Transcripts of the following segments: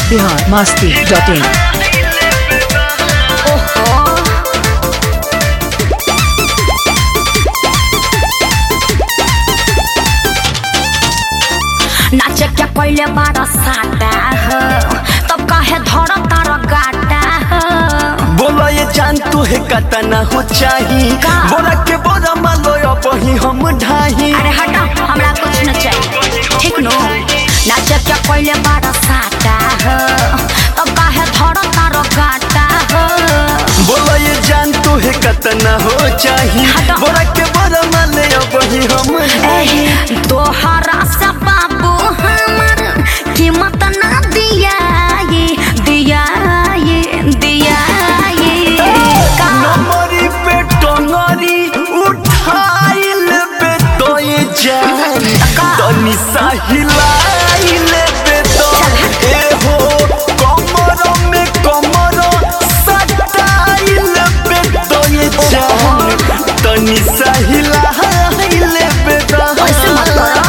biharmasti.in। नाचे क्या पहले बारा साटा है तब काहे धर तार गाटा है। बोला ये जान तू है कतना हो चाही बोला के बोरा मालो बही हम ढाही। अरे हटा हमरा कुछ न चाहिए ठीक नो। नाचे क्या पहले बारा साटा है तब काहे धर तार गाटा है। बोला ये जान तू है कतना हो चाही बोला के बोरा माले बही हम ढाही। तोहरा से बाबू हमर कीमत ना दिया नमरी पे टंगरी उठाइल पे तो ये जान तनी सा हिलाइल पे तो ए हो कमर में कमर सटाइल पे तो ये जान तनी सा हिलाइल पे तो। ऐसे मत करो।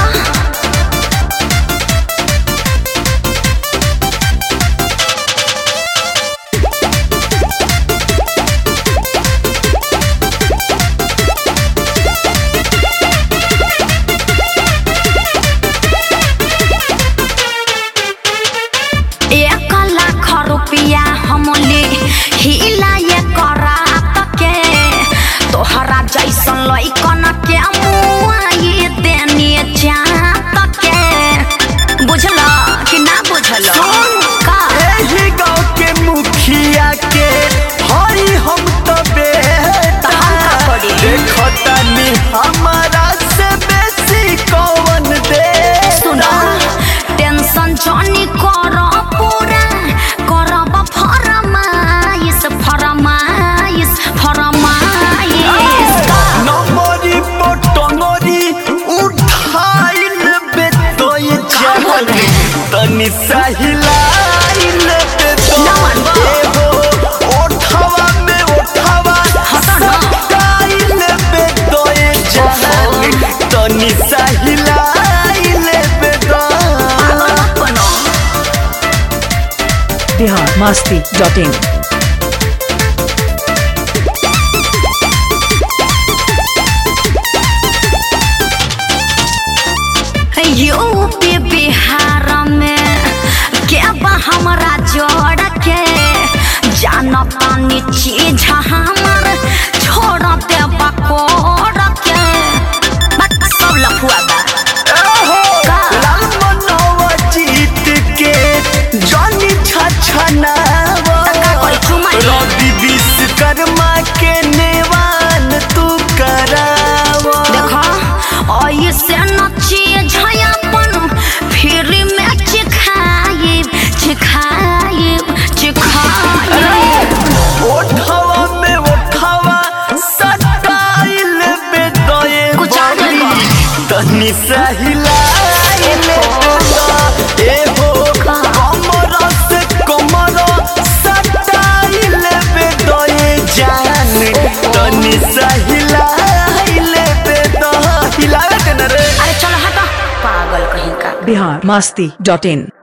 रुपया हमले हिला ये करात के तोहरा जैसन लइकन के मुआ ये देनी चाहत के। बुझल कि ना बुझल का एही गाँव के मुखिया के हई हम तो बेटा देखता नी हमारा से बेसी कौन दे। सुना टेंशन जनी कर पूरा करब फरमाइश नमरी पटंगरी उठाइल बे तो ये जान तनी सा हिलाइल बे तो ए हो ओठवा में ओठवा सटाइल बे तो ये जान तनी सा हिलाइल बे तो। biharmasti.in। यूपी बिहार में के बा हमरा जोड़ के जानतानी चीज हमर छोड़ दे बकोड़ के बस सब लफुआ बा। लाल मनवा जीत के जानी छछनावा रवि विश्वकर्मा के नेवान तू करावा। देखा ऐसे न चीज अपन फिर में चिखाई ओठवा में ओठवा सटाइल बे दए तनी सा हिलाइल ए हो कमर से कमर सटाइल बे दए जान तनी सा हिलाइल बे दए हिलावे न रे। अरे चल हटा पागल कहीं का। biharmasti.in।